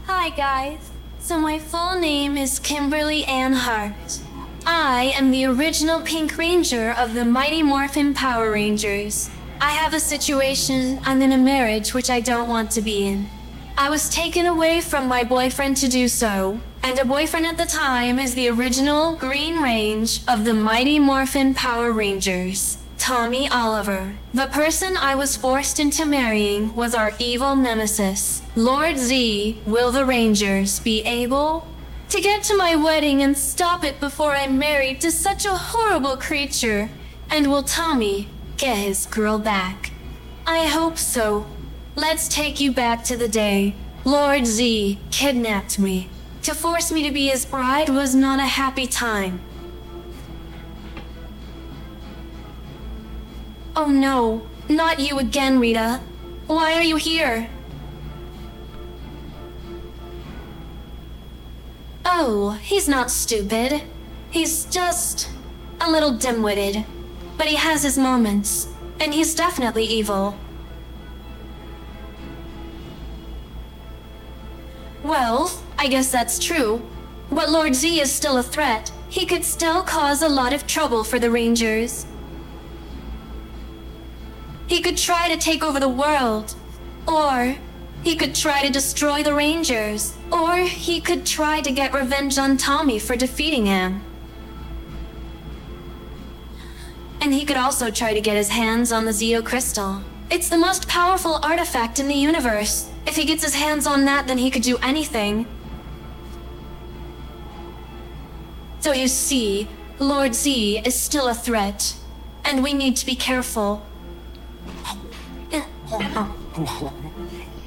Hi guys. So my full name is Kimberly Ann Hart. I am the original Pink Ranger of the Mighty Morphin Power Rangers. I have a situation. I'm in a marriage which I don't want to be in. I was taken away from my boyfriend to do so, and a boyfriend at the time is the original Green Range of the Mighty Morphin Power Rangers, Tommy Oliver. The person I was forced into marrying was our evil nemesis, Lord Z. Will the Rangers be able to get to my wedding and stop it before I'm married to such a horrible creature? And will Tommy get his girl back? I hope so. Let's take you back to the day Lord Z kidnapped me. To force me to be his bride was not a happy time. Oh no, not you again, Rita. Why are you here? Oh, he's not stupid. He's just a little dim-witted. But he has his moments, and he's definitely evil. Well, I guess that's true. But Lord Z is still a threat. He could still cause a lot of trouble for the Rangers. He could try to take over the world. Or he could try to destroy the Rangers. Or he could try to get revenge on Tommy for defeating him. And he could also try to get his hands on the Zeo Crystal. It's the most powerful artifact in the universe. If he gets his hands on that, then he could do anything. So you see, Lord Z is still a threat. And we need to be careful.